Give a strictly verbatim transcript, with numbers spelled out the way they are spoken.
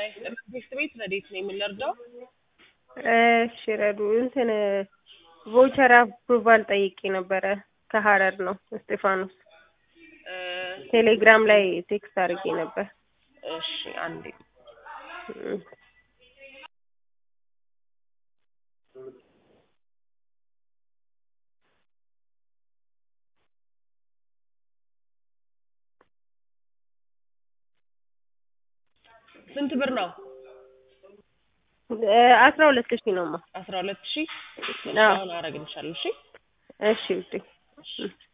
ይስጥልኝ ቤት ቤት ረዴት ነኝ የምንረዳው? እሺ ረዱ እንትን ቮቸር አፕሩቫል ጠይቄ ነበረ ከሐረር ነው እስጢፋኖስ ቴሌግራም ላይ ቴክስት አድርጌ ነበር። እሺ አንዴ ስንት ብር ነው? አስራ ሁለት ሺህ ነውማ። አስራ ሁለት ሺህ አዎ አሁን አረግልሻለሁ። እሺ እሺ እሺ